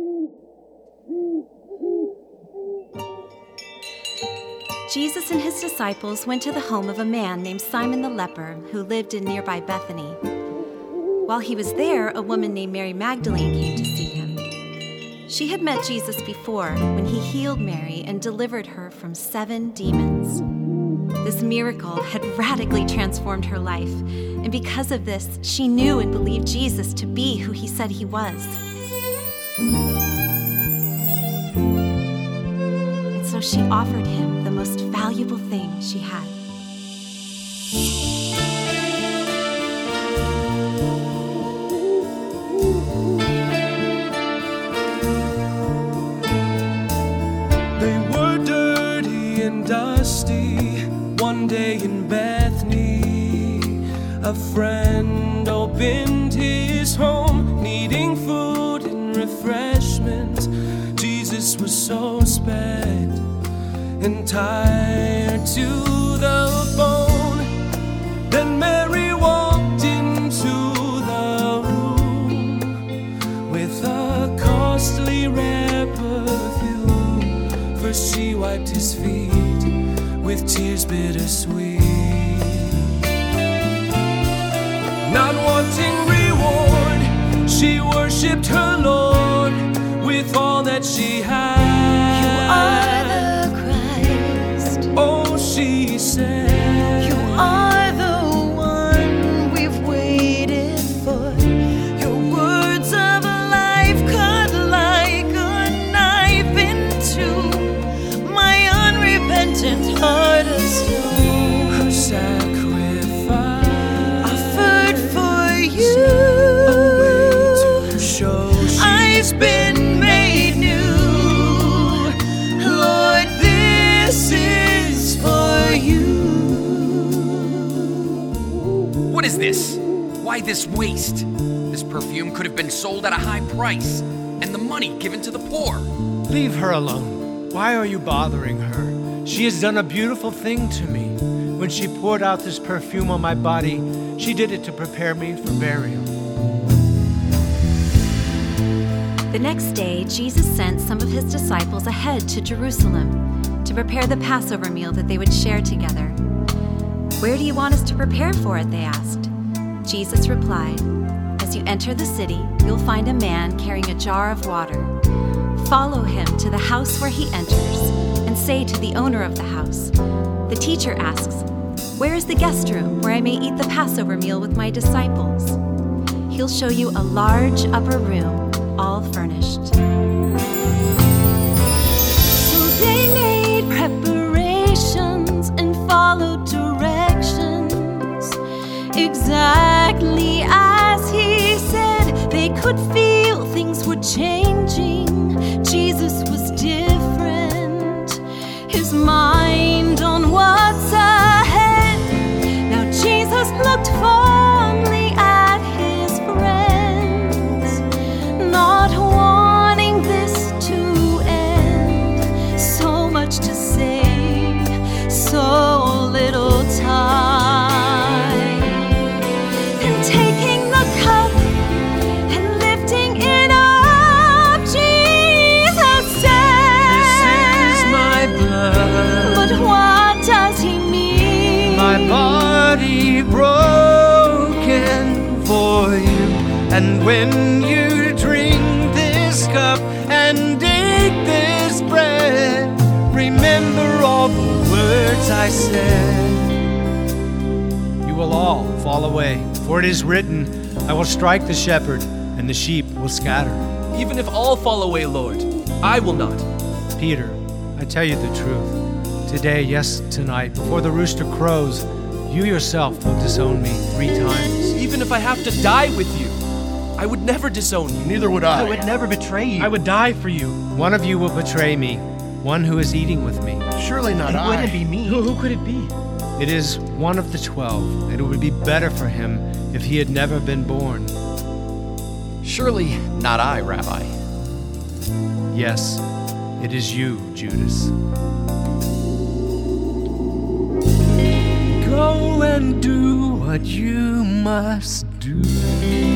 Jesus and his disciples went to the home of a man named Simon the leper who lived in nearby Bethany. While he was there, a woman named Mary Magdalene came to see him. She had met Jesus before when he healed Mary and delivered her from 7 demons. This miracle had radically transformed her life, and because of this, she knew and believed Jesus to be who he said he was. And so she offered him the most valuable thing she had. They were dirty and dusty one day in Bethany. A friend opened his home, needing food and refreshment. Jesus was so spent and tired to the bone. Then Mary walked into the room with a costly rare perfume. First she wiped his feet with tears bittersweet. Not wanting reward, she worshipped her Lord with all that she had. You are the Christ. Oh, she said. You are the one we've waited for. Your words of life cut like a knife into my unrepentant heart of stone. Her sacrifice offered for you. A way to show she's been made new. Lord, this is for you. What is this? Why this waste? This perfume could have been sold at a high price and the money given to the poor. Leave her alone. Why are you bothering her? She has done a beautiful thing to me. When she poured out this perfume on my body, she did it to prepare me for burial. The next day, Jesus sent some of his disciples ahead to Jerusalem to prepare the Passover meal that they would share together. "Where do you want us to prepare for it?" they asked. Jesus replied, "As you enter the city, you'll find a man carrying a jar of water. Follow him to the house where he enters and say to the owner of the house, 'The teacher asks, where is the guest room where I may eat the Passover meal with my disciples?' He'll show you a large upper room, all furnished." So they made preparations and followed directions exactly as he said. They could feel things were changing. Jesus was different, his mind on what's ahead. Now Jesus looked fondly at his friends, not wanting this to end. So much to say, so little time. And taking the cup and lifting it up, Jesus said, "This is my blood." But what does he mean? My body broken for you. And when you drink this cup and eat this bread, remember all the words I said. You will all fall away, for it is written, I will strike the shepherd, and the sheep will scatter. Even if all fall away, Lord, I will not. Peter, I tell you the truth. Today, yes, tonight, before the rooster crows, you yourself will disown me 3 times. Even if I have to die with you, I would never disown you. Neither would I. I would never betray you. I would die for you. One of you will betray me, one who is eating with me. Surely not It I. wouldn't be me. Who could it be? It is one of the 12, and it would be better for him if he had never been born. Surely not I, Rabbi. Yes, it is you, Judas. Go and do what you must do.